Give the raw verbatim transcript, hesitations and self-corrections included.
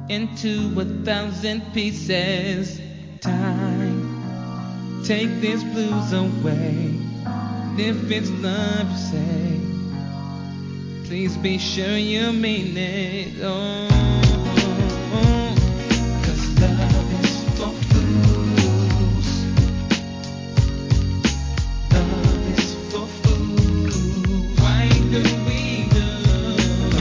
into a thousand pieces. Time, take these blues away. If it's love you say, please be sure you mean it. Oh.